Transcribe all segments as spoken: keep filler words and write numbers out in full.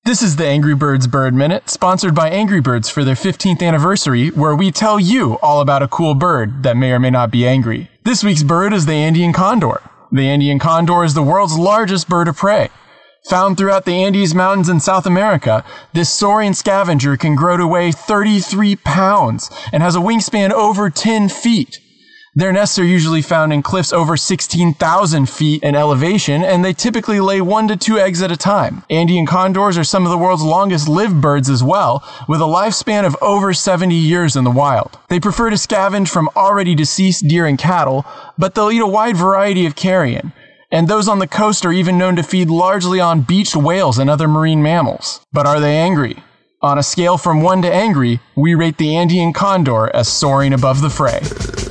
This is the Angry Birds Bird Minute, sponsored by Angry Birds for their fifteenth anniversary, where we tell you all about a cool bird that may or may not be angry. This week's bird is the Andean condor. The Andean condor is the world's largest bird of prey. Found throughout the Andes Mountains in South America, this soaring scavenger can grow to weigh thirty-three pounds and has a wingspan over ten feet. Their nests are usually found in cliffs over sixteen thousand feet in elevation, and they typically lay one to two eggs at a time. Andean condors are some of the world's longest lived birds as well, with a lifespan of over seventy years in the wild. They prefer to scavenge from already deceased deer and cattle, but they'll eat a wide variety of carrion. And those on the coast are even known to feed largely on beached whales and other marine mammals. But are they angry? On a scale from one to angry, we rate the Andean condor as soaring above the fray.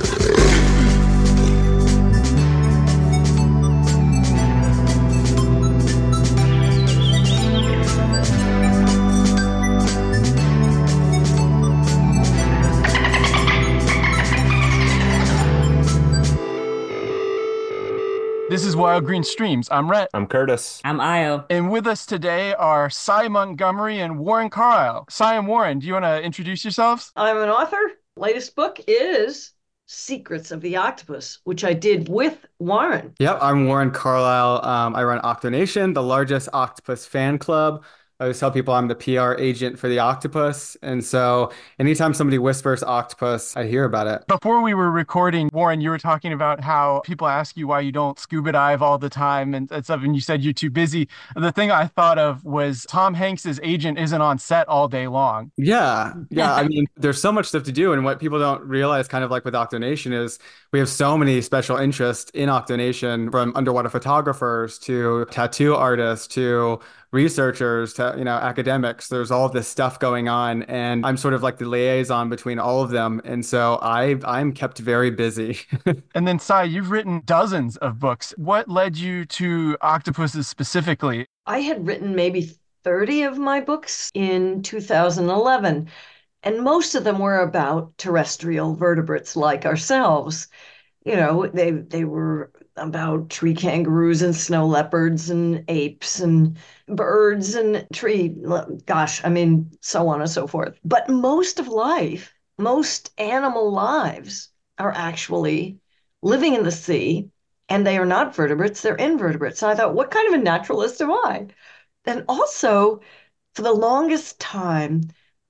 This is Wild Green Streams. I'm Rhett. I'm Curtis. I'm Io. And with us today are Cy Montgomery and Warren Carlisle. Cy and Warren, do you want to introduce yourselves? I'm an author. Latest book is Secrets of the Octopus, which I did with Warren. Yep, I'm Warren Carlisle. Um, I run Octonation, the largest octopus fan club. I always tell people I'm the P R agent for the octopus. And so anytime somebody whispers octopus, I hear about it. Before we were recording, Warren, you were talking about how people ask you why you don't scuba dive all the time and, and stuff, and you said you're too busy. The thing I thought of was Tom Hanks's agent isn't on set all day long. Yeah. Yeah. I mean, there's so much stuff to do. And what people don't realize, kind of like with Octonation, is we have so many special interests in Octonation, from underwater photographers to tattoo artists to researchers to, you know, academics. There's all of this stuff going on, and I'm sort of like the liaison between all of them. And so I, I'm kept very busy. And then, Cy, you've written dozens of books. What led you to octopuses specifically? I had written maybe thirty of my books in two thousand eleven, and most of them were about terrestrial vertebrates like ourselves. You know, they they were about tree kangaroos and snow leopards and apes and birds and tree, gosh, I mean, so on and so forth. But most of life, most animal lives are actually living in the sea, and they are not vertebrates, they're invertebrates. And I thought, what kind of a naturalist am I? And also, for the longest time,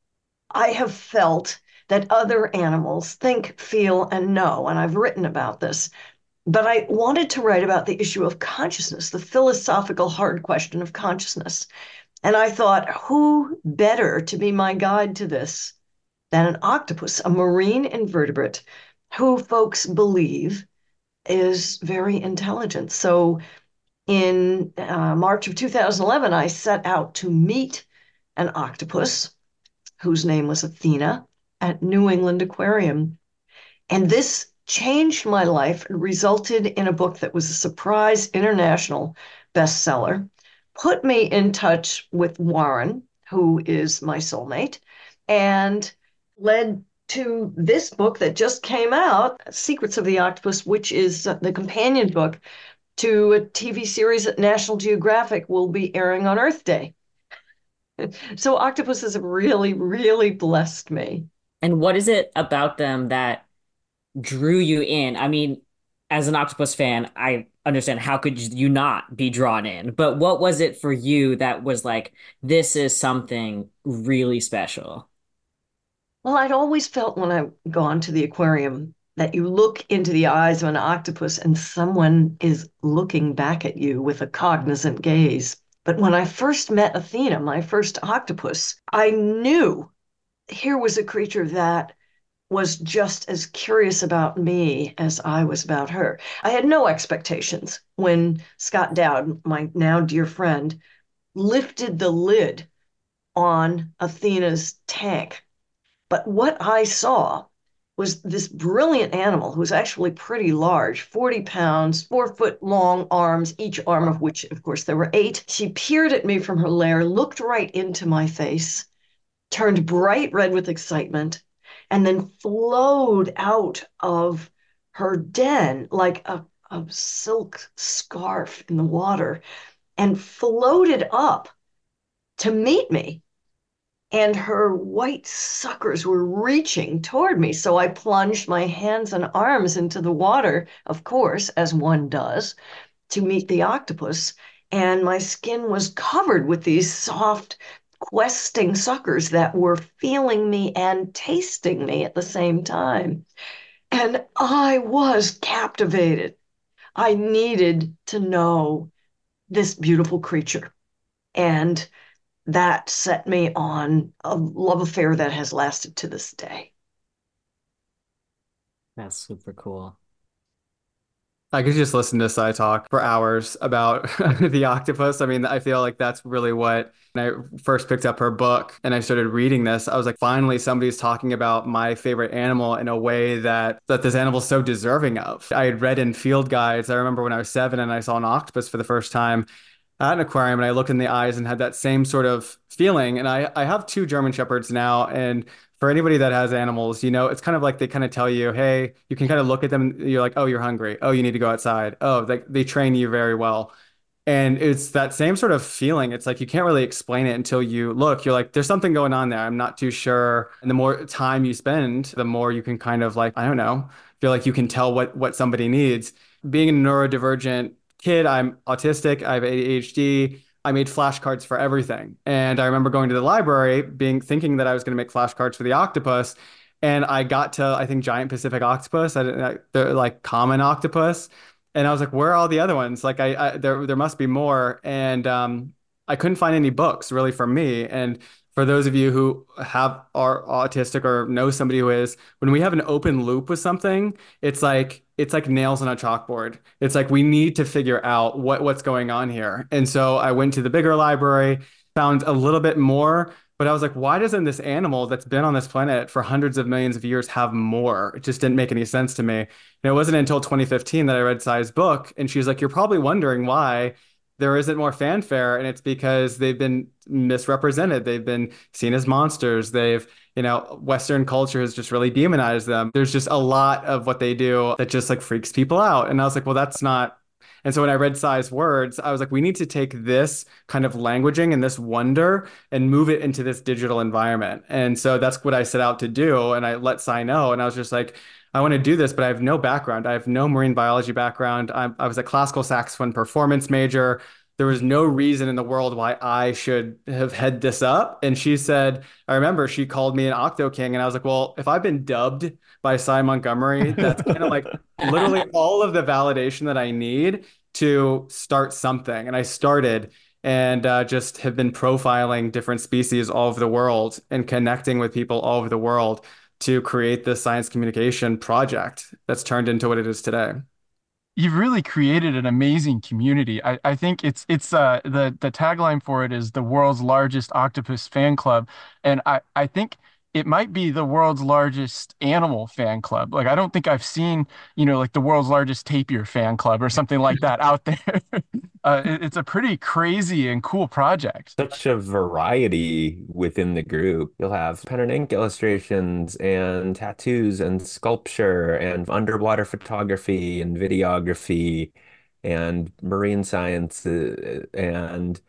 I have felt that other animals think, feel, and know, and I've written about this. But I wanted to write about the issue of consciousness, the philosophical hard question of consciousness. And I thought, who better to be my guide to this than an octopus, a marine invertebrate who folks believe is very intelligent. So in uh, March of two thousand eleven, I set out to meet an octopus whose name was Athena at New England Aquarium. And this changed my life and resulted in a book that was a surprise international bestseller, put me in touch with Warren, who is my soulmate, and led to this book that just came out, Secrets of the Octopus, which is the companion book to a T V series that National Geographic will be airing on Earth Day. So octopuses have really, really blessed me. And what is it about them that drew you in? I mean, as an octopus fan, I understand how could you not be drawn in, but what was it for you that was like, this is something really special? Well, I'd always felt when I've gone to the aquarium that you look into the eyes of an octopus and someone is looking back at you with a cognizant gaze. But when I first met Athena, my first octopus, I knew here was a creature that was just as curious about me as I was about her. I had no expectations when Scott Dowd, my now dear friend, lifted the lid on Athena's tank. But what I saw was this brilliant animal who was actually pretty large, forty pounds, four foot long arms, each arm of which, of course, there were eight. She peered at me from her lair, looked right into my face, turned bright red with excitement, and then flowed out of her den like a, a silk scarf in the water and floated up to meet me. And her white suckers were reaching toward me. So I plunged my hands and arms into the water, of course, as one does, to meet the octopus. And my skin was covered with these soft, questing suckers that were feeling me and tasting me at the same time. And I was captivated. I needed to know this beautiful creature. And that set me on a love affair that has lasted to this day. That's super cool. I could just listen to Sai talk for hours about the octopus. I mean, I feel like that's really what, when I first picked up her book and I started reading this, I was like, finally, somebody's talking about my favorite animal in a way that that this animal's so deserving of. I had read in field guides. I remember when I was seven and I saw an octopus for the first time at an aquarium and I looked in the eyes and had that same sort of feeling. And I, I have two German Shepherds now, and for anybody that has animals, you know, it's kind of like they kind of tell you, hey, you can kind of look at them. You're like, oh, you're hungry. Oh, you need to go outside. Oh, they, they train you very well. And it's that same sort of feeling. It's like you can't really explain it until you look. You're like, there's something going on there. I'm not too sure. And the more time you spend, the more you can kind of like, I don't know, feel like you can tell what what somebody needs. Being a neurodivergent kid, I'm autistic, I have A D H D. I made flashcards for everything. And I remember going to the library, being thinking that I was going to make flashcards for the octopus. And I got to, I think, giant Pacific octopus. I didn't, they're like common octopus. And I was like, where are all the other ones? Like, I, I there there must be more. And um, I couldn't find any books really for me. And for those of you who have are autistic or know somebody who is, when we have an open loop with something, it's like it's like nails on a chalkboard. It's like we need to figure out what what's going on here. And so I went to the bigger library, found a little bit more, but I was like, why doesn't this animal that's been on this planet for hundreds of millions of years have more? It just didn't make any sense to me. And it wasn't until twenty fifteen that I read Sai's book, and she's like, you're probably wondering why there isn't more fanfare, and it's because they've been misrepresented. They've been seen as monsters. They've, you know, Western culture has just really demonized them. There's just a lot of what they do that just like freaks people out. And I was like, well, that's not. And so when I read Sai's words, I was like, we need to take this kind of languaging and this wonder and move it into this digital environment. And so that's what I set out to do. And I let Sai know. And I was just like, I want to do this, but I have no background. I have no marine biology background. I, I was a classical saxophone performance major. There was no reason in the world why I should have head this up. And she said, I remember she called me an Octo King. And I was like, well, if I've been dubbed by Sai Montgomery, that's kind of like literally all of the validation that I need to start something. And I started and uh, just have been profiling different species all over the world and connecting with people all over the world to create this science communication project that's turned into what it is today. You've really created an amazing community. I, I think it's it's uh the the tagline for it is the world's largest octopus fan club. And I, I think it might be the world's largest animal fan club. Like I don't think I've seen, you know, like the world's largest tapir fan club or something like that out there. Uh, it- it's a pretty crazy and cool project. Such a variety within the group. You'll have pen and ink illustrations and tattoos and sculpture and underwater photography and videography and marine science uh, and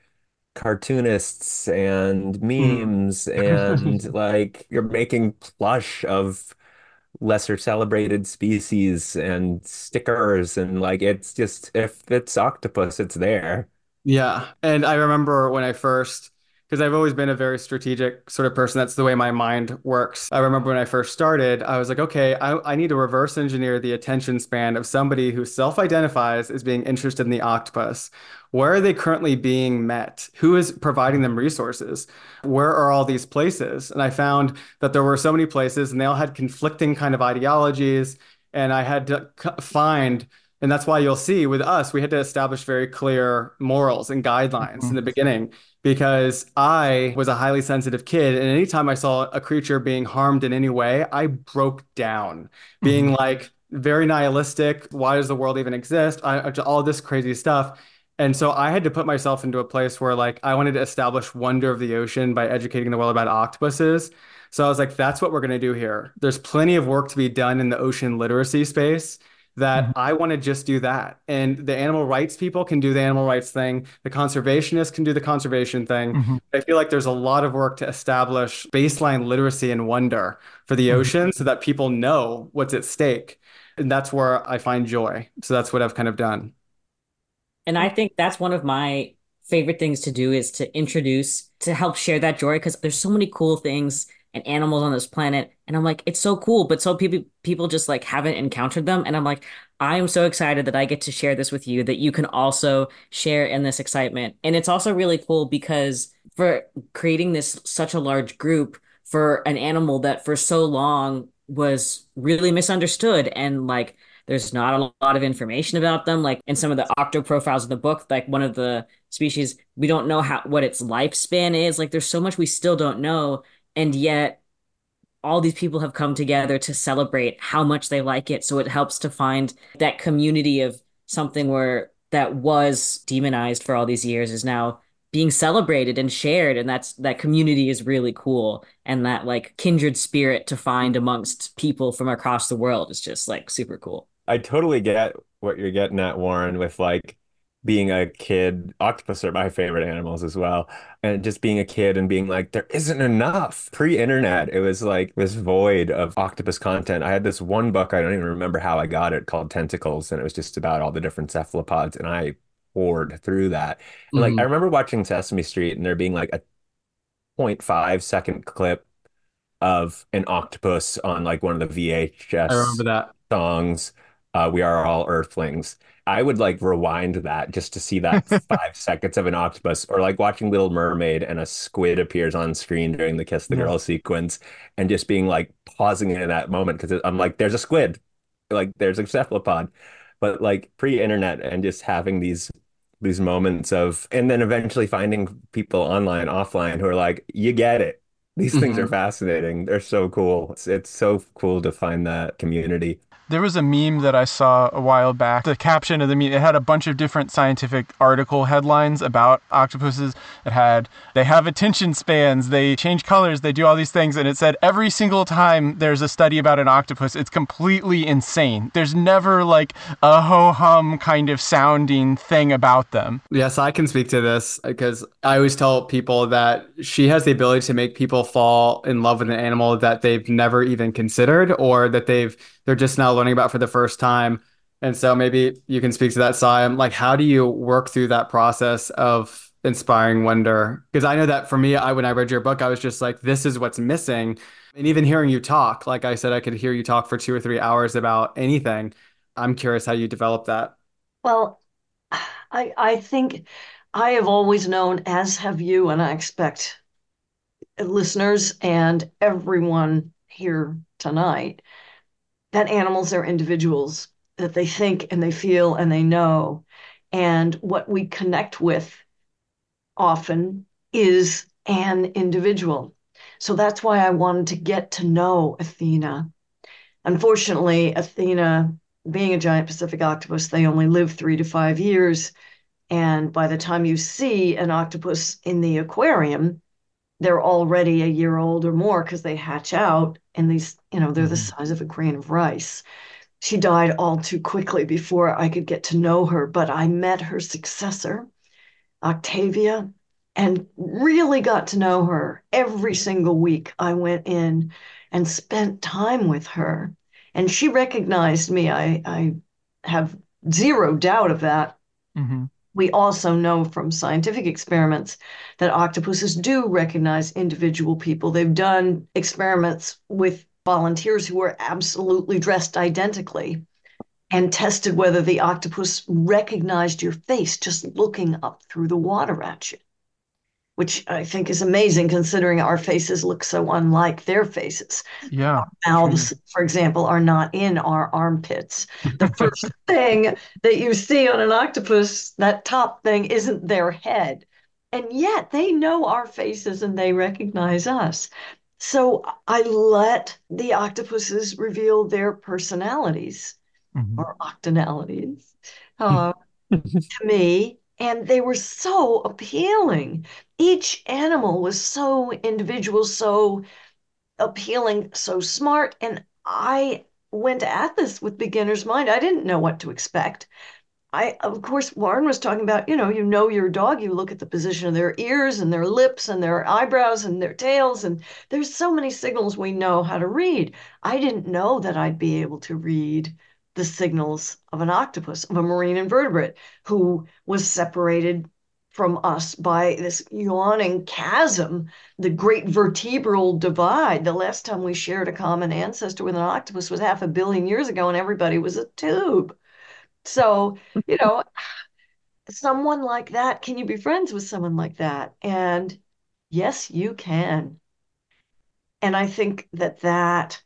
cartoonists and Mm. memes and like you're making plush of lesser celebrated species and stickers and like it's just if it's octopus, it's there. Yeah. And I remember when I first, because I've always been a very strategic sort of person. That's the way my mind works. I remember when I first started, I was like, okay, I, I need to reverse engineer the attention span of somebody who self-identifies as being interested in the octopus. Where are they currently being met? Who is providing them resources? Where are all these places? And I found that there were so many places and they all had conflicting kind of ideologies. And I had to c- find and that's why you'll see with us, we had to establish very clear morals and guidelines in Mhm. the beginning because I was a highly sensitive kid. And anytime I saw a creature being harmed in any way, I broke down, being Mhm. like very nihilistic. Why does the world even exist? I, all this crazy stuff. And so I had to put myself into a place where like I wanted to establish wonder of the ocean by educating the world about octopuses. So I was like, that's what we're going to do here. There's plenty of work to be done in the ocean literacy space. that I want to just do that. And the animal rights people can do the animal rights thing. The conservationists can do the conservation thing. Mhm. I feel like there's a lot of work to establish baseline literacy and wonder for the Mhm. ocean so that people know what's at stake. And that's where I find joy. So that's what I've kind of done. And I think that's one of my favorite things to do is to introduce, to help share that joy because there's so many cool things and animals on this planet. And I'm like, it's so cool, but so people people just like haven't encountered them. And I'm like, I am so excited that I get to share this with you, that you can also share in this excitement. And it's also really cool because for creating this such a large group for an animal that for so long was really misunderstood and like there's not a lot of information about them. Like in some of the octo profiles in the book, like one of the species, we don't know how what its lifespan is. Like there's so much we still don't know, and yet all these people have come together to celebrate how much they like it. So it helps to find that community of something where that was demonized for all these years is now being celebrated and shared, and that's that community is really cool, and that like kindred spirit to find amongst people from across the world is just like super cool. I totally get what you're getting at, Warren, with like being a kid. Octopus are my favorite animals as well. And just being a kid and being like, there isn't enough. Pre-internet, it was like this void of octopus content. I had this one book, I don't even remember how I got it, called Tentacles, and it was just about all the different cephalopods, and I poured through that. And like I Mhm. remember watching Sesame Street and there being like a zero point five second clip of an octopus on like one of the I remember V H S that. songs, uh, We Are All Earthlings. I would like rewind that just to see that five seconds of an octopus, or like watching Little Mermaid and a squid appears on screen during the Kiss the Yeah. Girl sequence and just being like pausing it in that moment because I'm like, there's a squid, like there's a cephalopod. But like pre-internet and just having these these moments of, and then eventually finding people online, offline who are like, you get it. These things are Mhm. fascinating. They're so cool. It's, it's so cool to find that community. There was a meme that I saw a while back. The caption of the meme, it had a bunch of different scientific article headlines about octopuses. It had, they have attention spans, they change colors, they do all these things. And it said every single time there's a study about an octopus, it's completely insane. There's never like a ho-hum kind of sounding thing about them. Yes, I can speak to this because I always tell people that she has the ability to make people fall in love with an animal that they've never even considered or that they've they're just now learning about for the first time. And so maybe you can speak to that, Sai. Like, how do you work through that process of inspiring wonder? Because I know that for me, I when I read your book, I was just like, this is what's missing. And even hearing you talk, like I said, I could hear you talk for two or three hours about anything. I'm curious how you develop that. Well, I I think I have always known, as have you, and I expect listeners and everyone here tonight, that animals are individuals, that they think and they feel and they know. And what we connect with often is an individual. So that's why I wanted to get to know Athena. Unfortunately, Athena, being a giant Pacific octopus, they only live three to five years. And by the time you see an octopus in the aquarium, they're already a year old or more because they hatch out and these, you know, they're the Mhm. size of a grain of rice. She died all too quickly before I could get to know her, but I met her successor, Octavia, and really got to know her. Every single week I went in and spent time with her. And she recognized me. I, I have zero doubt of that. Mhm. We also know from scientific experiments that octopuses do recognize individual people. They've done experiments with volunteers who were absolutely dressed identically and tested whether the octopus recognized your face just looking up through the water at you, which I think is amazing considering our faces look so unlike their faces. Yeah, truly. Mouths, for example, are not in our armpits. The first thing that you see on an octopus, that top thing, isn't their head. And yet they know our faces and they recognize us. So I let the octopuses reveal their personalities Mhm. or octonalities uh, to me. And they were so appealing. Each animal was so individual, so appealing, so smart. And I went at this with beginner's mind. I didn't know what to expect. I, of course, Warren was talking about, you know, you know your dog, you look at the position of their ears and their lips and their eyebrows and their tails, and there's so many signals we know how to read. I didn't know that I'd be able to read the signals of an octopus, of a marine invertebrate who was separated from us by this yawning chasm, the great vertebral divide. The last time we shared a common ancestor with an octopus was half a billion years ago, and everybody was a tube. So, you know, someone like that, can you be friends with someone like that? And yes, you can. And I think that that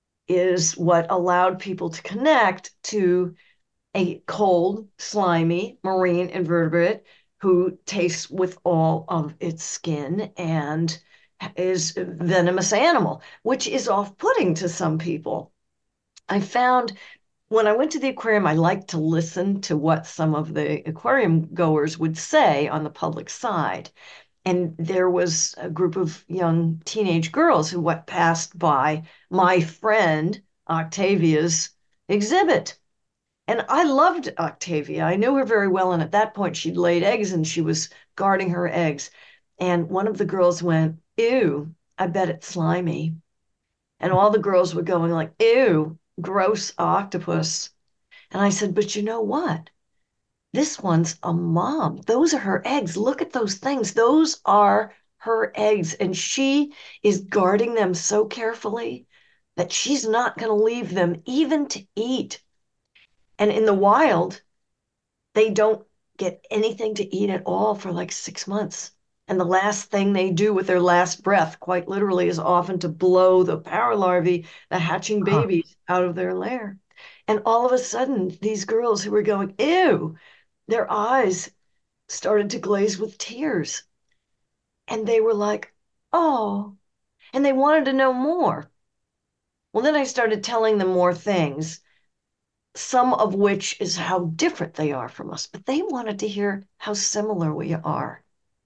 is what allowed people to connect to a cold, slimy marine invertebrate who tastes with all of its skin and is a venomous animal, which is off-putting to some people. I found when I went to the aquarium, I liked to listen to what some of the aquarium goers would say on the public side. And there was a group of young teenage girls who what passed by my friend Octavia's exhibit. And I loved Octavia. I knew her very well. And at that point, she'd laid eggs and she was guarding her eggs. And one of the girls went, "Ew, I bet it's slimy." And all the girls were going like, "Ew, gross octopus." And I said, "But you know what? This one's a mom. Those are her eggs. Look at those things. Those are her eggs. And she is guarding them so carefully that she's not going to leave them even to eat." And in the wild, they don't get anything to eat at all for like six months. And the last thing they do with their last breath, quite literally, is often to blow the power larvae, the hatching babies, huh. out of their lair. And all of a sudden, these girls who were going, "Ew," their eyes started to glaze with tears. And they were like, "Oh," and they wanted to know more. Well, then I started telling them more things, some of which is how different they are from us, but they wanted to hear how similar we are.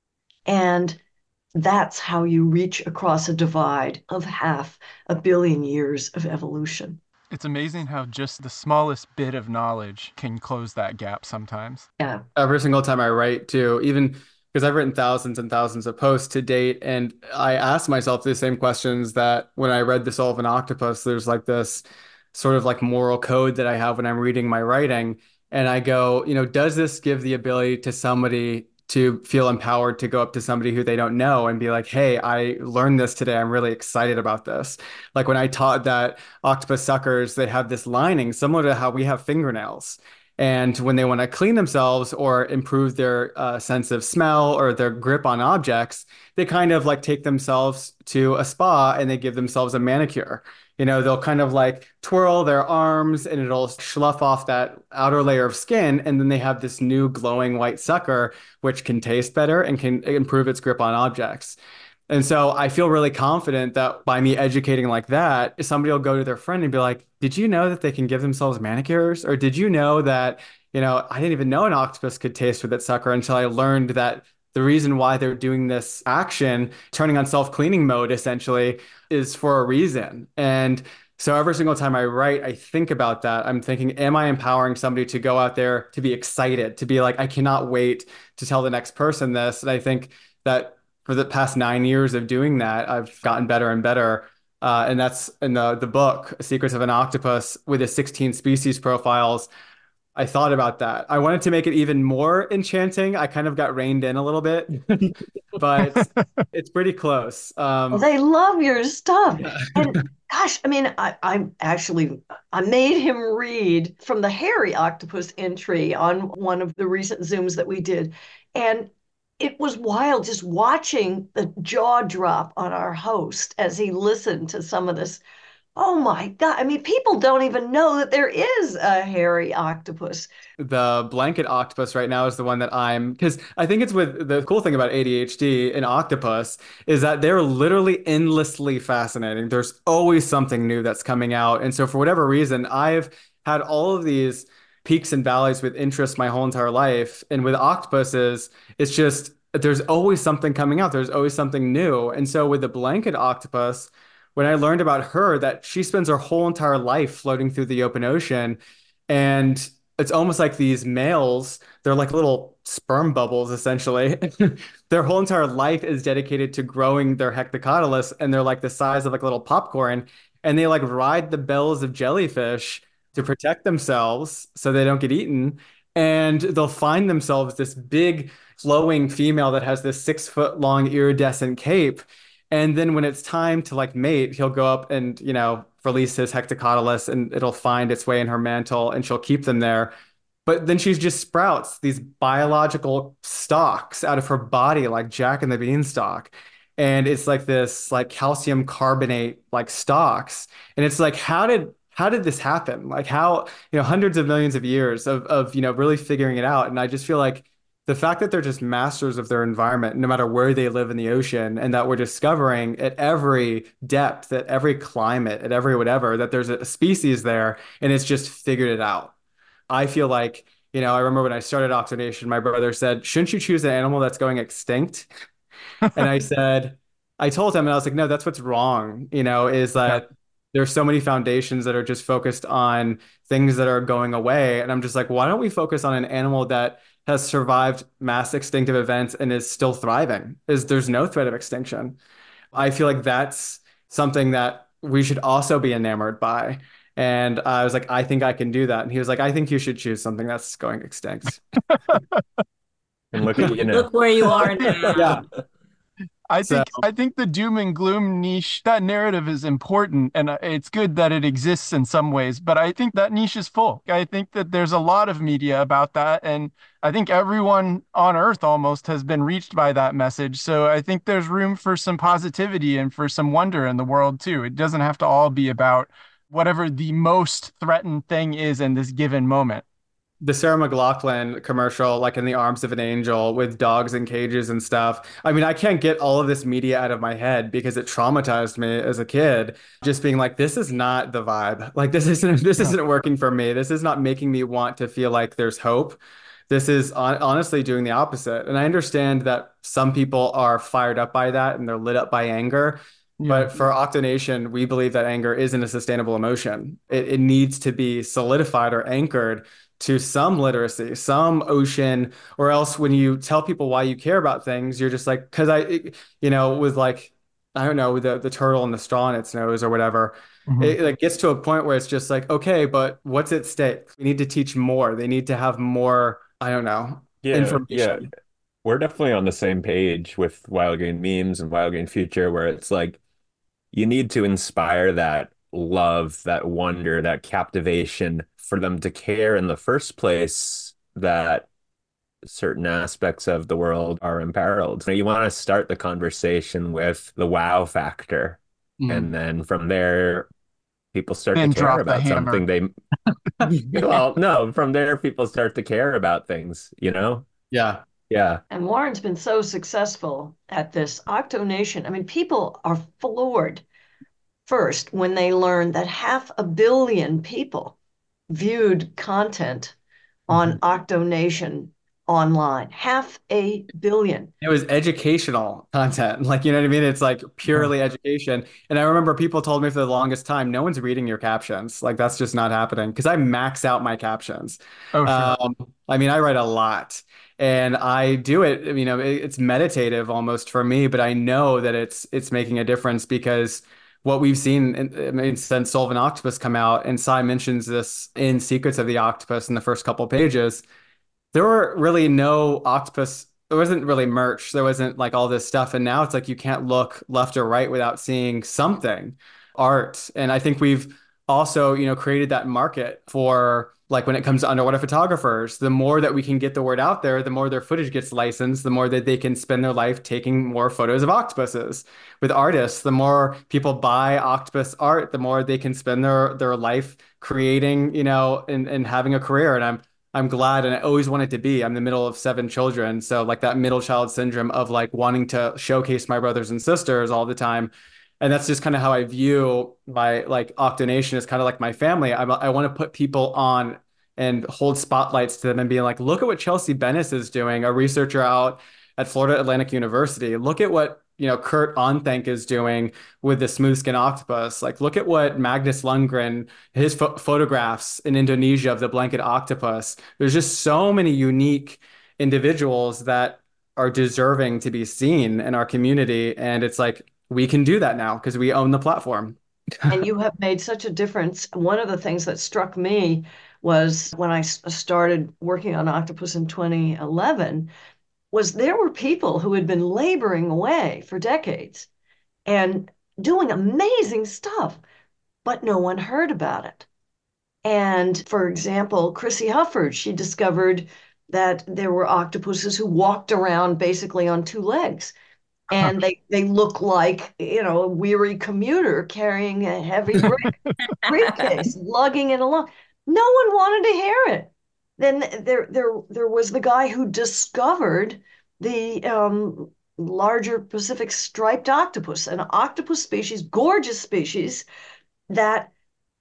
And that's how you reach across a divide of half a billion years of evolution. It's amazing how just the smallest bit of knowledge can close that gap sometimes. Yeah. Every single time I write, too, even because I've written thousands and thousands of posts to date, and I ask myself the same questions that when I read The Soul of an Octopus, there's like this sort of like moral code that I have when I'm reading my writing. And I go, you know, does this give the ability to somebody to feel empowered to go up to somebody who they don't know and be like, "Hey, I learned this today. I'm really excited about this." Like when I taught that octopus suckers, they have this lining similar to how we have fingernails. And when they want to clean themselves or improve their uh, sense of smell or their grip on objects, they kind of like take themselves to a spa and they give themselves a manicure. You know, they'll kind of like twirl their arms and it'll slough off that outer layer of skin. And then they have this new glowing white sucker, which can taste better and can improve its grip on objects. And so I feel really confident that by me educating like that, somebody will go to their friend and be like, "Did you know that they can give themselves manicures? Or did you know that, you know, I didn't even know an octopus could taste with its sucker until I learned that the reason why they're doing this action, turning on self-cleaning mode, essentially, is for a reason." And so every single time I write, I think about that. I'm thinking, am I empowering somebody to go out there to be excited, to be like, "I cannot wait to tell the next person this." And I think that for the past nine years of doing that, I've gotten better and better. Uh, and that's in the, the book, Secrets of an Octopus, with the sixteen species profiles. I thought about that. I wanted to make it even more enchanting. I kind of got reined in a little bit, but it's pretty close. Um, well, they love your stuff. Yeah. And gosh, I mean, I, I actually, I made him read from the hairy octopus entry on one of the recent Zooms that we did. And it was wild just watching the jaw drop on our host as he listened to some of this. Oh my God. I mean, people don't even know that there is a hairy octopus. The blanket octopus right now is the one that I'm, because I think it's with the cool thing about A D H D and octopus is that they're literally endlessly fascinating. There's always something new that's coming out. And so for whatever reason, I've had all of these peaks and valleys with interest my whole entire life. And with octopuses, it's just, there's always something coming out. There's always something new. And so with the blanket octopus, when I learned about her, that she spends her whole entire life floating through the open ocean. And it's almost like these males, they're like little sperm bubbles, essentially. Their whole entire life is dedicated to growing their hectocotylus, and they're like the size of like little popcorn. And they like ride the bells of jellyfish to protect themselves so they don't get eaten. And they'll find themselves this big flowing female that has this six foot long iridescent cape. And then when it's time to like mate, he'll go up and, you know, release his hectocotylus, and it'll find its way in her mantle, and she'll keep them there. But then she just sprouts these biological stalks out of her body, like Jack and the Beanstalk. And it's like this like calcium carbonate like stalks. And it's like, how did how did this happen? Like how, you know, hundreds of millions of years of of, you know, really figuring it out. And I just feel like the fact that they're just masters of their environment, no matter where they live in the ocean, and that we're discovering at every depth, at every climate, at every whatever, that there's a species there and it's just figured it out. I feel like, you know, I remember when I started Octonation, my brother said, shouldn't you choose an animal that's going extinct? And I said, I told him, and I was like, no, that's what's wrong, you know, is Yeah. that there's so many foundations that are just focused on things that are going away. And I'm just like, why don't we focus on an animal that has survived mass extinctive events and is still thriving? Is there's no threat of extinction. I feel like that's something that we should also be enamored by. And I was like, I think I can do that. And he was like, I think you should choose something that's going extinct. And look at you now. Look where you are now. Yeah. I So think I think the doom and gloom niche, that narrative is important, and uh, it's good that it exists in some ways, but I think that niche is full. I think that there's a lot of media about that, and I think everyone on Earth almost has been reached by that message. So I think there's room for some positivity and for some wonder in the world too. It doesn't have to all be about whatever the most threatened thing is in this given moment. the Sarah McLachlan commercial, like In the Arms of an Angel with dogs in cages and stuff. I mean, I can't get all of this media out of my head because it traumatized me as a kid. Just being like, this is not the vibe. Like this isn't this isn't working for me. This is not making me want to feel like there's hope. This is on, honestly doing the opposite. And I understand that some people are fired up by that and they're lit up by anger. Yeah. But for Octonation, we believe that anger isn't a sustainable emotion. It, it needs to be solidified or anchored to some literacy, some ocean, or else when you tell people why you care about things, you're just like, because I, it- you know, with like, I don't know, with the, the turtle and the straw in its nose or whatever, Mhm. it like gets to a point where it's just like, okay, but what's at stake? We need to teach more. They need to have more, I don't know, Yeah, yeah. information. We're definitely on the same page with Wild Game Memes and Wild Game Future, where it's like you need to inspire that love, that wonder, that captivation for them to care in the first place that certain aspects of the world are imperiled. So you want to start the conversation with the wow factor. Mhm. And then from there, people start And to care drop the about hammer. something they, well, no, from there, people start to care about things, you know? Yeah. Yeah. And Warren's been so successful at this. Octonation, I mean, people are floored first when they learn that half a billion people viewed content on Octonation online. Half a billion. It was educational content. Like, you know what I mean? It's like purely education. And I remember people told me for the longest time, no one's reading your captions. Like, that's just not happening because I max out my captions. Oh, sure. Um, I mean, I write a lot and I do it, you know, it, it's meditative almost for me, but I know that it's it's making a difference because what we've seen in, I mean, since Soul of an Octopus come out, and Sai mentions this in Secrets of the Octopus in the first couple pages, there were really no octopus. There wasn't really merch. There wasn't like all this stuff. And now it's like you can't look left or right without seeing something, art. And I think we've also, you know, created that market for like when it comes to underwater photographers. The more that we can get the word out there, the more their footage gets licensed, the more that they can spend their life taking more photos of octopuses. With artists, the more people buy octopus art, the more they can spend their their life creating, you know, and, and having a career. And I'm I'm glad, and I always wanted to be. I'm the middle of seven children, so like that middle child syndrome of like wanting to showcase my brothers and sisters all the time, and that's just kind of how I view my like Octonation is kind of like my family. I I want to put people on and hold spotlights to them and being like, look at what Chelsea Bennis is doing, a researcher out at Florida Atlantic University. Look at what you know, Kurt Onthink is doing with the smooth skin octopus. Like, look at what Magnus Lundgren, his ph photographs in Indonesia of the blanket octopus. There's just so many unique individuals that are deserving to be seen in our community. And it's like, we can do that now because we own the platform. And you have made such a difference. One of the things that struck me was when I started working on Octopus in twenty eleven, was there were people who had been laboring away for decades and doing amazing stuff, but no one heard about it. And for example, Chrissy Hufford, she discovered that there were octopuses who walked around basically on two legs. And they, they look like, you know, a weary commuter carrying a heavy brick briefcase, lugging it along. No one wanted to hear it. Then there, there, there was the guy who discovered the um, larger Pacific striped octopus, an octopus species, gorgeous species that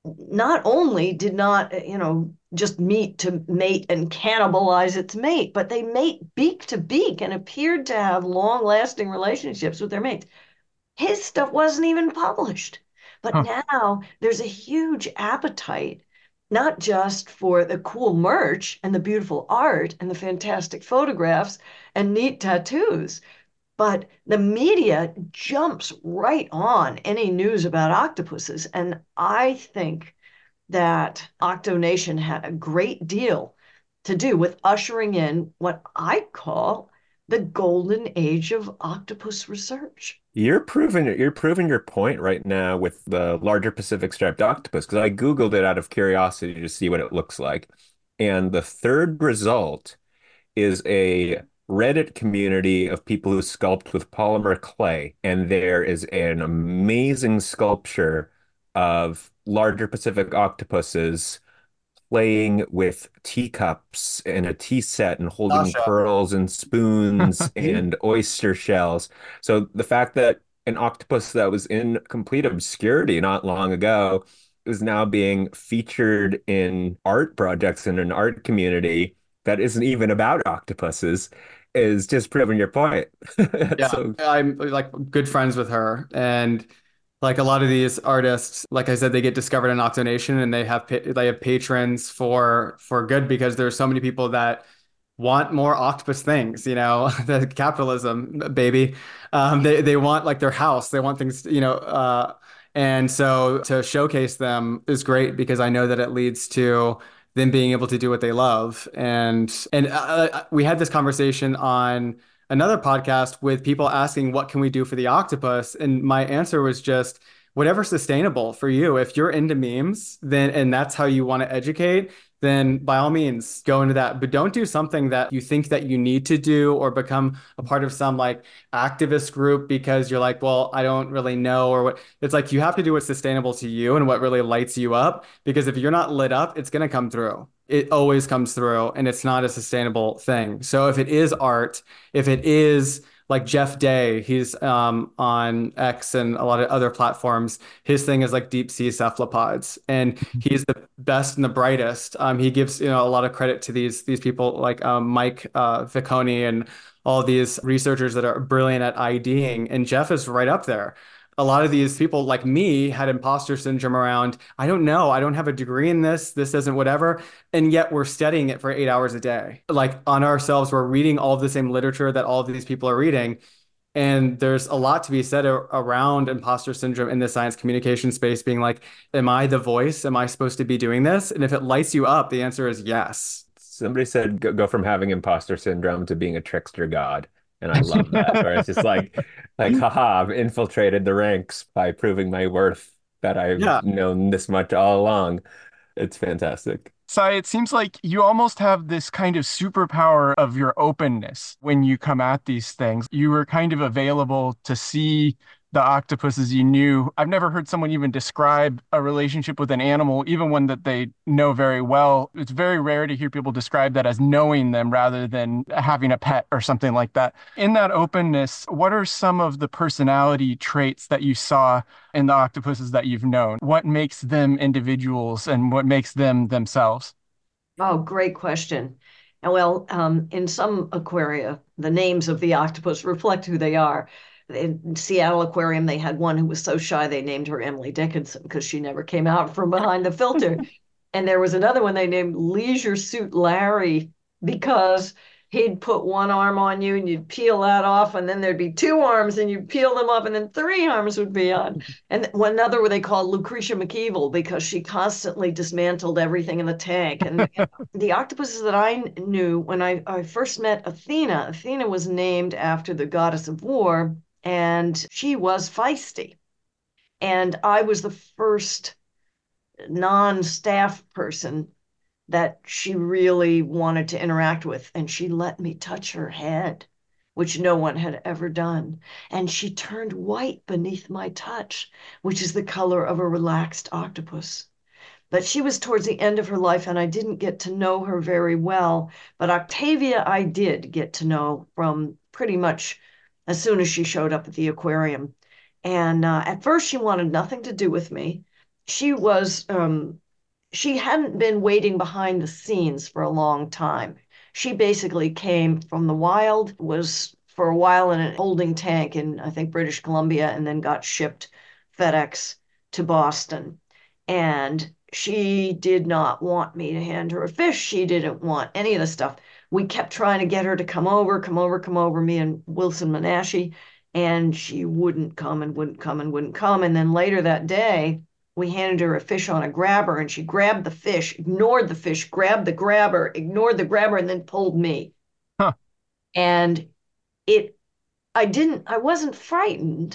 not only did not, you know, just meet to mate and cannibalize its mate, but they mate beak to beak and appeared to have long-lasting relationships with their mates. His stuff wasn't even published. But huh. now there's a huge appetite, not just for the cool merch and the beautiful art and the fantastic photographs and neat tattoos, but the media jumps right on any news about octopuses. And I think that Octonation had a great deal to do with ushering in what I call the golden age of octopus research. You're proving you're proving your point right now with the larger Pacific striped octopus, because I Googled it out of curiosity to see what it looks like. And the third result is a Reddit community of people who sculpt with polymer clay. And there is an amazing sculpture of larger Pacific octopuses playing with teacups and a tea set and holding Sasha. pearls and spoons and oyster shells. So the fact that an octopus that was in complete obscurity not long ago is now being featured in art projects in an art community that isn't even about octopuses is just proving your point. Yeah, so... I'm like good friends with her, and like a lot of these artists, like I said, they get discovered in Octonation, and they have they have patrons for for good, because there's so many people that want more octopus things, you know, the capitalism, baby. Um, they they want like their house, they want things, you know, uh, and so to showcase them is great, because I know that it leads to them being able to do what they love. And and uh, we had this conversation on another podcast with people asking, what can we do for the octopus? And my answer was just whatever's sustainable for you. If you're into memes, then and that's how you want to educate, then by all means go into that. But don't do something that you think that you need to do, or become a part of some like activist group because you're like, well, I don't really know, or what. It's like you have to do what's sustainable to you and what really lights you up, because if you're not lit up, it's going to come through. It always comes through, and it's not a sustainable thing. So if it is art, if it is like Jeff Day, he's um, on X and a lot of other platforms. His thing is like deep sea cephalopods, and he's the best and the brightest. Um, he gives, you know, a lot of credit to these these people like um, Mike uh, Vicconi and all these researchers that are brilliant at IDing. And Jeff is right up there. A lot of these people like me had imposter syndrome around, I don't know, I don't have a degree in this, this isn't whatever. And yet we're studying it for eight hours a day. Like on ourselves, we're reading all of the same literature that all of these people are reading. And there's a lot to be said around imposter syndrome in the science communication space, being like, am I the voice? Am I supposed to be doing this? And if it lights you up, the answer is yes. Somebody said go, go from having imposter syndrome to being a trickster god. And I love that. Where it's just like, like, haha, I've infiltrated the ranks by proving my worth that I've yeah. known this much all along. It's fantastic. Sai, it seems like you almost have this kind of superpower of your openness when you come at these things. You were kind of available to see the octopuses you knew. I've never heard someone even describe a relationship with an animal, even one that they know very well. It's very rare to hear people describe that as knowing them rather than having a pet or something like that. In that openness, what are some of the personality traits that you saw in the octopuses that you've known? What makes them individuals and what makes them themselves? Oh, great question. And well, um, in some aquaria, the names of the octopus reflect who they are. in Seattle Aquarium, they had one who was so shy they named her Emily Dickinson because she never came out from behind the filter. And there was another one they named Leisure Suit Larry because he'd put one arm on you and you'd peel that off, and then there'd be two arms and you'd peel them up, and then three arms would be on. And one another they called Lucretia McEvil because she constantly dismantled everything in the tank. And the octopuses that I knew when I, I first met Athena, Athena was named after the goddess of war, and she was feisty. And I was the first non-staff person that she really wanted to interact with, and she let me touch her head, which no one had ever done. And she turned white beneath my touch, which is the color of a relaxed octopus. But she was towards the end of her life, and I didn't get to know her very well. But Octavia, I did get to know from pretty much as soon as she showed up at the aquarium. And uh, at first, she wanted nothing to do with me. She was um, she hadn't been waiting behind the scenes for a long time. She basically came from the wild, was for a while in a holding tank in, I think, British Columbia, and then got shipped FedEx to Boston. And she did not want me to hand her a fish. She didn't want any of the stuff. We kept trying to get her to come over, come over, come over, me and Wilson Menashe, and she wouldn't come and wouldn't come and wouldn't come. And then later that day, we handed her a fish on a grabber, and she grabbed the fish, ignored the fish, grabbed the grabber, ignored the grabber, and then pulled me. Huh. And it, I didn't, I wasn't frightened,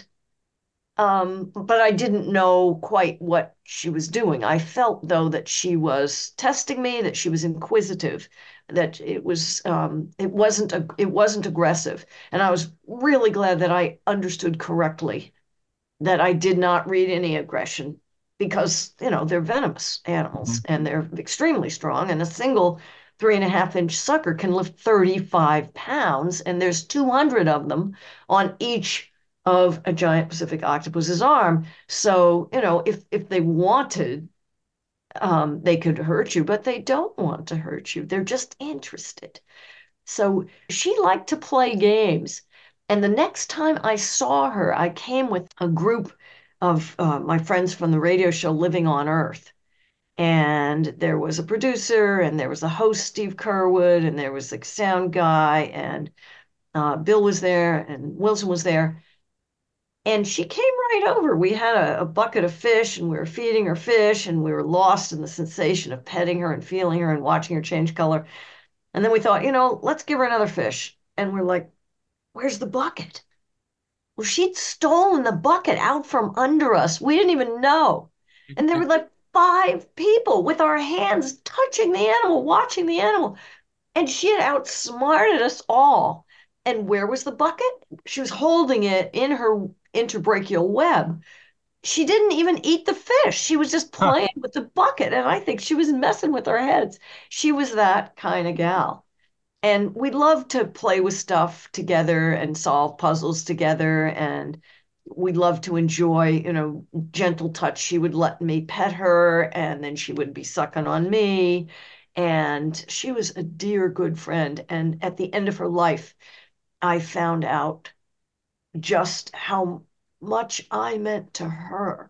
um, but I didn't know quite what she was doing. I felt, though, that she was testing me, that she was inquisitive, that it was, um, it wasn't, a, it wasn't aggressive. And I was really glad that I understood correctly, that I did not read any aggression. Because, you know, they're venomous animals Mm-hmm. and they're extremely strong. And a single three and a half inch sucker can lift thirty-five pounds, and there's two hundred of them on each of a giant Pacific octopus's arm. So, you know, if if they wanted, um, they could hurt you, but they don't want to hurt you. They're just interested. So she liked to play games. And the next time I saw her, I came with a group of uh, my friends from the radio show Living on Earth. And there was a producer, and there was a host, Steve Curwood, and there was the sound guy, and uh, Bill was there, and Wilson was there. And she came right over. We had a, a bucket of fish, and we were feeding her fish, and we were lost in the sensation of petting her and feeling her and watching her change color. And then we thought, you know, let's give her another fish. And we're like, where's the bucket? Well, she'd stolen the bucket out from under us. We didn't even know. And there were like five people with our hands touching the animal, watching the animal. And she had outsmarted us all. And where was the bucket? She was holding it in her interbrachial web. She didn't even eat the fish. She was just Huh. playing with the bucket. And I think she was messing with our heads. She was that kind of gal. And we love to play with stuff together and solve puzzles together. And we love to enjoy, you know, gentle touch. She would let me pet her, and then she would be sucking on me. And she was a dear, good friend. And at the end of her life, I found out just how much I meant to her.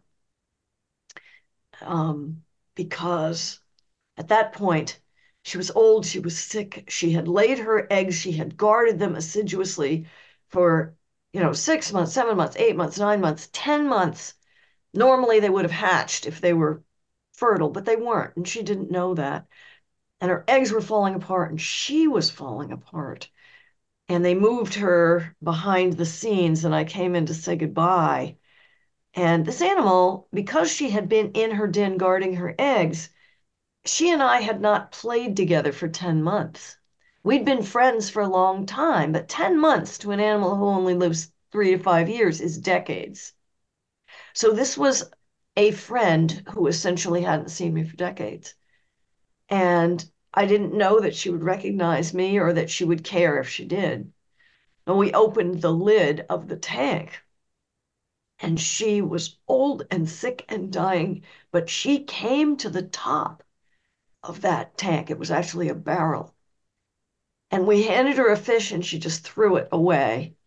Um, because at that point, she was old, she was sick, she had laid her eggs, she had guarded them assiduously for, you know, six months, seven months, eight months, nine months, ten months. Normally they would have hatched if they were fertile, but they weren't, and she didn't know that. And her eggs were falling apart, and she was falling apart. And they moved her behind the scenes, and I came in to say goodbye. And this animal, because she had been in her den guarding her eggs, she and I had not played together for ten months. We'd been friends for a long time, but ten months to an animal who only lives three to five years is decades. So this was a friend who essentially hadn't seen me for decades. And I didn't know that she would recognize me or that she would care if she did. And we opened the lid of the tank, and she was old and sick and dying, but she came to the top of that tank. It was actually a barrel. And we handed her a fish, and she just threw it away.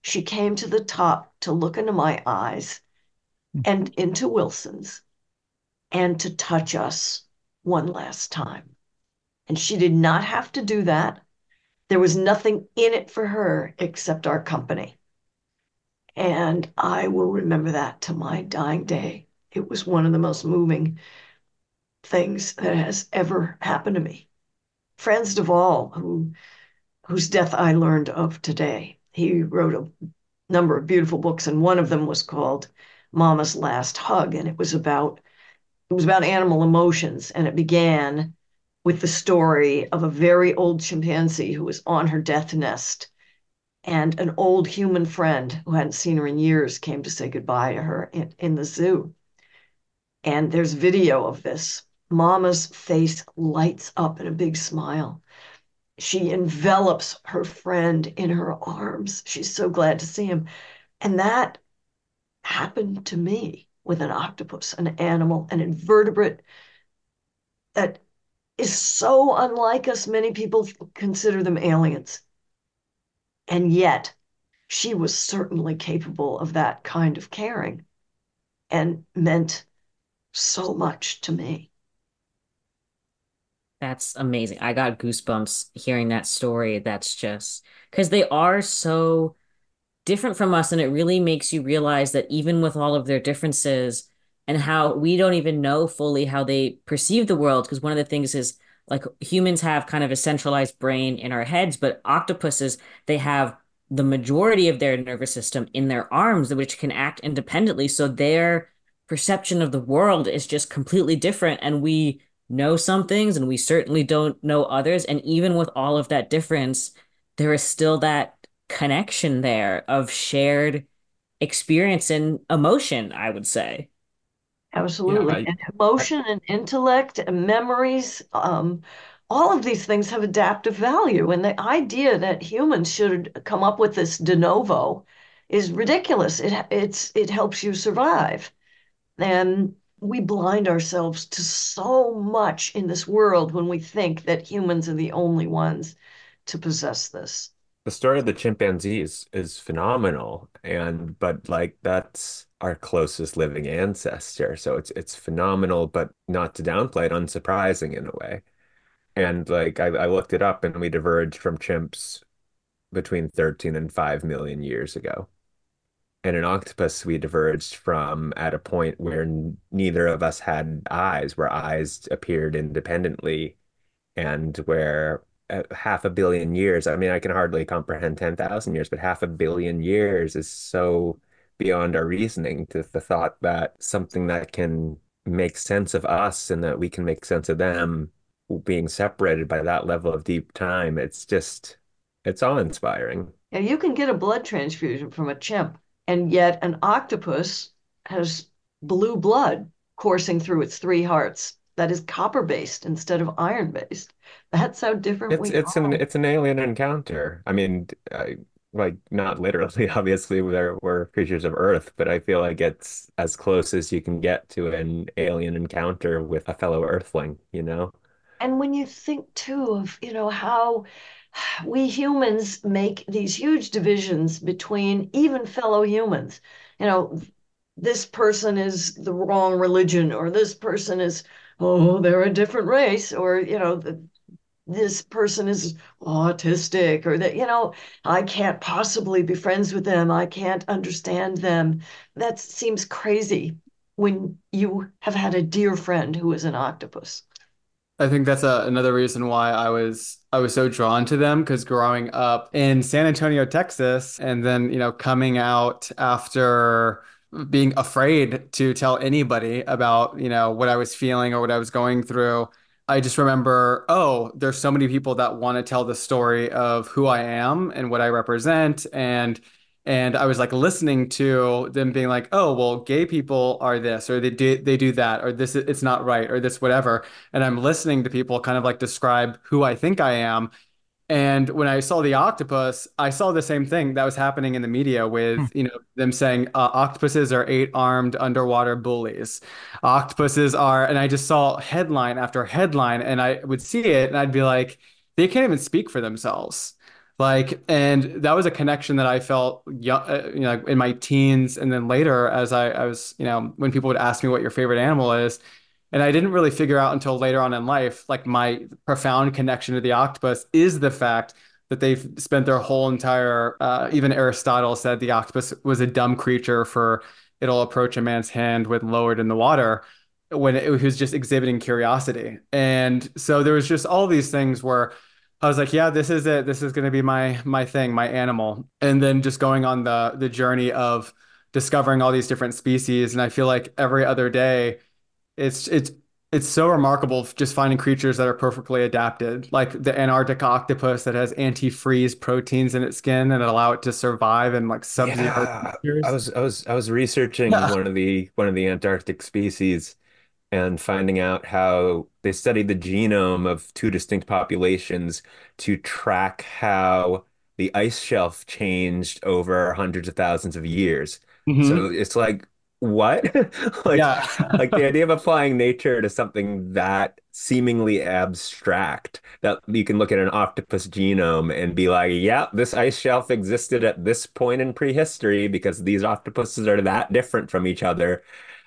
She came to the top to look into my eyes and into Wilson's and to touch us one last time. And she did not have to do that. There was nothing in it for her except our company. And I will remember that to my dying day. It was one of the most moving things that has ever happened to me. Franz de Waal, who, whose death I learned of today, he wrote a number of beautiful books, and one of them was called Mama's Last Hug, and it was about it was about animal emotions, and it began with the story of a very old chimpanzee who was on her death nest, and an old human friend who hadn't seen her in years came to say goodbye to her in, in the zoo. And there's video of this. Mama's face lights up in a big smile. She envelops her friend in her arms. She's so glad to see him. And that happened to me with an octopus, an animal, an invertebrate that is so unlike us. Many people consider them aliens. And yet, she was certainly capable of that kind of caring and meant so much to me. That's amazing. I got goosebumps hearing that story. That's just because they are so different from us, and it really makes you realize that even with all of their differences and how we don't even know fully how they perceive the world, because one of the things is like humans have kind of a centralized brain in our heads, but octopuses, they have the majority of their nervous system in their arms, which can act independently. So their perception of the world is just completely different. And we know some things and we certainly don't know others. And even with all of that difference, there is still that connection there of shared experience and emotion, I would say. Yeah, Absolutely. I, And I emotion and intellect and memories, um, all of these things have adaptive value. And the idea that humans should come up with this de novo is ridiculous. It it's it helps you survive. And we blind ourselves to so much in this world when we think that humans are the only ones to possess this. the story of the chimpanzees is phenomenal, and but like that's our closest living ancestor, so it's it's phenomenal, but not to downplay it, unsurprising in a way. And like I, I looked it up, and we diverged from chimps between thirteen and five million years ago. And an octopus we diverged from at a point where n- neither of us had eyes, where eyes appeared independently, and where uh, half a billion years, I mean, I can hardly comprehend ten thousand years, but half a billion years is so beyond our reasoning, to the thought that something that can make sense of us and that we can make sense of them being separated by that level of deep time. It's just, it's awe-inspiring. Yeah, you can get a blood transfusion from a chimp, and yet an octopus has blue blood coursing through its three hearts that is copper-based instead of iron-based. That's how different It's we it's an are. it's an alien encounter. I mean, I, like not literally, obviously, we're we're creatures of Earth, but I feel like it's as close as you can get to an alien encounter with a fellow Earthling, you know? And when you think too of, you know, how we humans make these huge divisions between even fellow humans, you know, this person is the wrong religion, or this person is, oh, they're a different race, or, you know, this person is autistic, or that, you know, I can't possibly be friends with them. I can't understand them. That seems crazy when you have had a dear friend who is an octopus. I think that's a, another reason why I was I was so drawn to them, because growing up in San Antonio, Texas, and then, you know, coming out after being afraid to tell anybody about, you know, what I was feeling or what I was going through, I just remember, oh, there's so many people that want to tell the story of who I am and what I represent. And and I was like listening to them being like, oh, well, gay people are this, or they do they do that, or this it's not right, or this whatever. And I'm listening to people kind of like describe who I think I am. And when I saw the octopus, I saw the same thing that was happening in the media Hmm. with, you know, them saying uh, octopuses are eight-armed underwater bullies. Octopuses are, and I just saw headline after headline, and I would see it, and I'd be like, they can't even speak for themselves. Like, and that was a connection that I felt young, uh, you know, in my teens, and then later as I, I was, you know, when people would ask me what your favorite animal is, and I didn't really figure out until later on in life, like my profound connection to the octopus is the fact that they've spent their whole entire, uh, even Aristotle said the octopus was a dumb creature for it'll approach a man's hand when lowered in the water when it was just exhibiting curiosity. And so there was just all these things where I was like, yeah, this is it. This is going to be my my thing, my animal. And then just going on the the journey of discovering all these different species. And I feel like every other day, it's it's it's so remarkable just finding creatures that are perfectly adapted, like the Antarctic octopus that has antifreeze proteins in its skin and allow it to survive in like sub-zero Yeah, I temperatures. was I was I was researching Yeah. one of the one of the Antarctic species and finding out how they studied the genome of two distinct populations to track how the ice shelf changed over hundreds of thousands of years. So Hmm. it's like, what? Like, Yeah. like the idea of applying nature to something that seemingly abstract, that you can look at an octopus genome and be like, yeah, this ice shelf existed at this point in prehistory because these octopuses are that different from each other.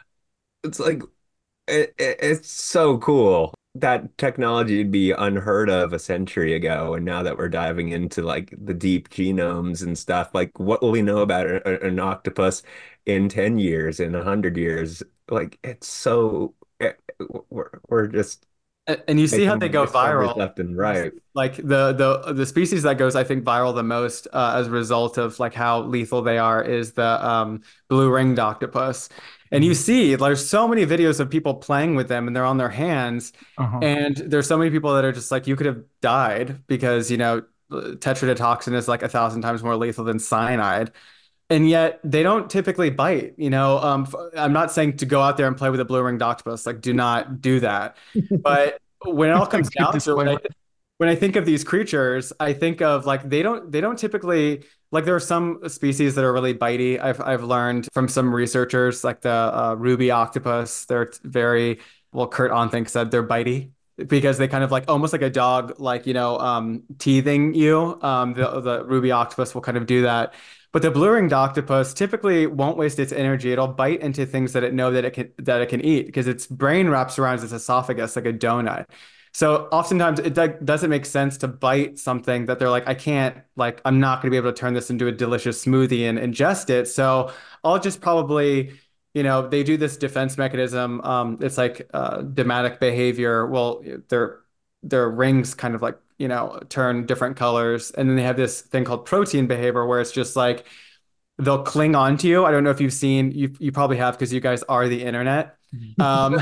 It's like, it, it, it's so cool. That technology would be unheard of a century ago, and now that we're diving into like the deep genomes and stuff, like what will we know about a, a- an octopus in ten years, in one hundred years? Like it's so it, we're we're just A- And you see how they making go discoveries viral. left and right. Like the the the species that goes, I think, viral the most uh, as a result of like how lethal they are is the um, blue ringed octopus. And you Mhm. see, there's so many videos of people playing with them, and they're on their hands. Uh-huh. And there's so many people that are just like, you could have died because you know tetrodotoxin is like a thousand times more lethal than cyanide. And yet they don't typically bite. You know, um, f- I'm not saying to go out there and play with a blue ringed octopus. Like, do not do that. But when it all comes Good down to it, when I disclaimer. when I think of these creatures, I think of like they don't they don't typically like there are some species that are really bitey. I've I've learned from some researchers like the uh, ruby octopus. They're very well. Kurt Onthink said they're bitey because they kind of like almost like a dog, like you know, um, teething you. Um, the the ruby octopus will kind of do that. But the blue-ringed octopus typically won't waste its energy. It'll bite into things that it know that it can that it can eat because its brain wraps around its esophagus like a donut. So oftentimes it do- doesn't make sense to bite something that they're like, I can't, like, I'm not going to be able to turn this into a delicious smoothie and ingest it. So I'll just probably, you know, they do this defense mechanism. Um, it's like uh, dematic behavior. Well, their their rings kind of like, you know, turn different colors, and then they have this thing called protein behavior where it's just like they'll cling on to you. I don't know if you've seen, you you probably have because you guys are the internet. Um,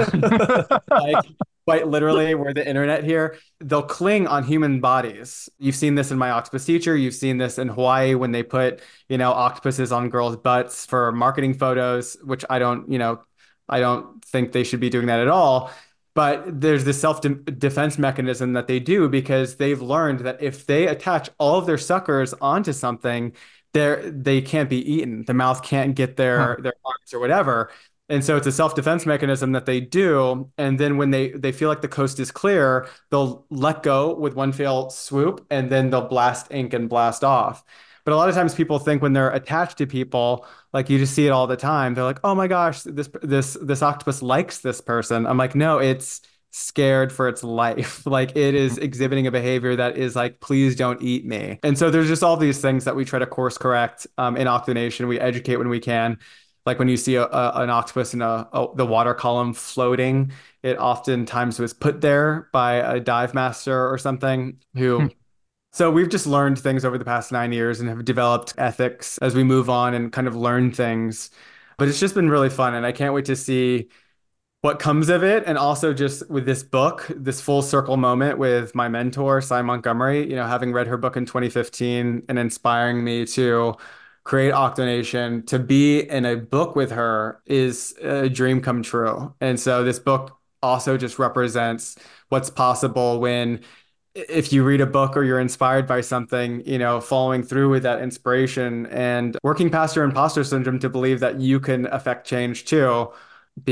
like quite literally, we're the internet here. They'll cling on human bodies. You've seen this in My Octopus Teacher. You've seen this in Hawaii when they put, you know, octopuses on girls' butts for marketing photos, which I don't, you know, I don't think they should be doing that at all. But there's this self-defense mechanism that they do because they've learned that if they attach all of their suckers onto something, they're, they can't be eaten. The mouth can't get Huh. their their arms or whatever. And so it's a self-defense mechanism that they do. And then when they they feel like the coast is clear, they'll let go with one fell swoop and then they'll blast ink and blast off. But a lot of times people think when they're attached to people, like you just see it all the time, they're like, "Oh my gosh, this this this octopus likes this person." I'm like, "No, it's scared for its life. Like it is exhibiting a behavior that is like, please don't eat me." And so there's just all these things that we try to course correct um, in Octonation. We educate when we can. Like when you see a, a, an octopus in a, a the water column floating, it oftentimes was put there by a dive master or something who. So we've just learned things over the past nine years and have developed ethics as we move on and kind of learn things. But it's just been really fun, and I can't wait to see what comes of it. And also just with this book, this full circle moment with my mentor, Cy Montgomery, you know, having read her book in twenty fifteen and inspiring me to create Octonation, to be in a book with her is a dream come true. And so this book also just represents what's possible when if you read a book or you're inspired by something, you know, following through with that inspiration and working past your imposter syndrome to believe that you can affect change too,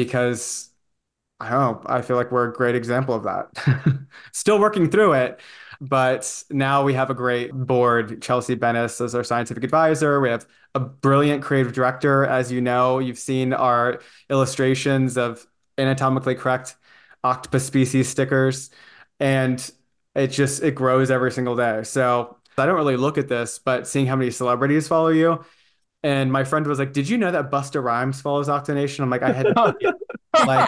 because I don't know. I feel like we're a great example of that. Still working through it, But now we have a great board. Chelsea Bennis as our scientific advisor. We have a brilliant creative director. As you know, you've seen our illustrations of anatomically correct octopus species stickers. And it just, it grows every single day. So I don't really look at this, but seeing how many celebrities follow you. And my friend was like, "Did you know that Busta Rhymes follows Octonation?" I'm like, "I had no idea." Like,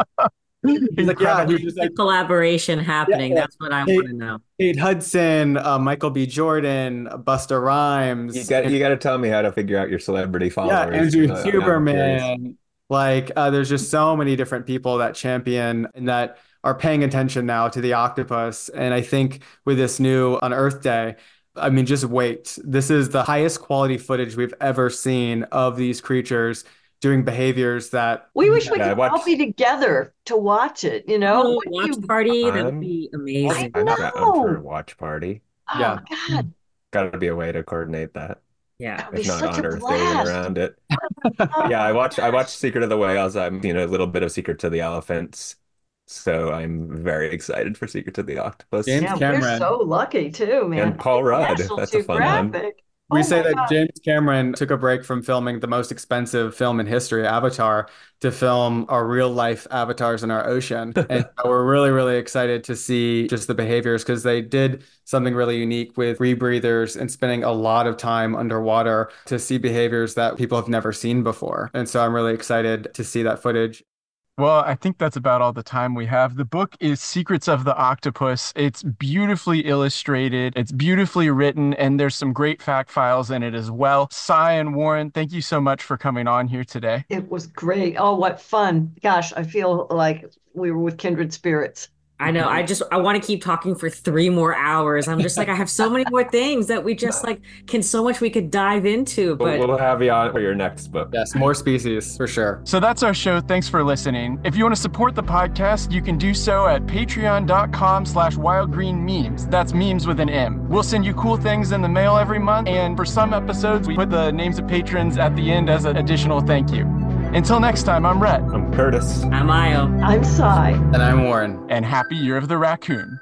he's like, "Yeah." He's just The like, collaboration happening. yeah, That's what I Kate, want to know. Kate Hudson, uh, Michael B. Jordan, Busta You Rhymes, got and, you got to tell me how to figure out your celebrity yeah, followers. Andrew Uh, I'm curious. Huberman. Like, uh, there's just so many different people that champion and that are paying attention now to the octopus. And I think with this new On Earth Day, I mean, just wait. This is the highest quality footage we've ever seen of these creatures doing behaviors that, We wish we Yeah, I could all watched. be together to watch it, you know? Oh, Wouldn't watch you? party. That would I'm be I amazing. I'm down for a know. watch party. yeah. Oh, God, Got to be a way to coordinate that, Yeah. that would be if not such a on Earth Day and blast. around it. Oh, Yeah, I watch I watch gosh. Secret of the Whales. I'm, you know, a little bit of Secret to the Elephants. So I'm very excited for Secret to the Octopus. James Yeah, we're Cameron. so lucky too, man. And Paul Rudd. National That's a fun one. Geographic. We Oh say my that God. James Cameron took a break from filming the most expensive film in history, Avatar, to film our real life avatars in our ocean. And so we're really, really excited to see just the behaviors because they did something really unique with rebreathers and spending a lot of time underwater to see behaviors that people have never seen before. And so I'm really excited to see that footage. Well, I think that's about all the time we have. The book is Secrets of the Octopus. It's beautifully illustrated, it's beautifully written, and there's some great fact files in it as well. Cy and Warren, thank you so much for coming on here today. It was great. Oh, what fun. Gosh, I feel like we were with kindred spirits. I know. I just I want to keep talking for three more hours. I'm just like I have so many more things that we just like can so much we could dive into. We'll, But we'll have you on for your next book. Yes, more species for sure. So that's our show. Thanks for listening. If you want to support the podcast, you can do so at patreon.com slash wildgreenmemes. That's memes with an M. We'll send you cool things in the mail every month, and for some episodes, we put the names of patrons at the end as an additional thank you. Until next time, I'm Rhett, I'm Curtis. I'm Io. I'm Cy. And I'm Warren. and happy Year of the Raccoon.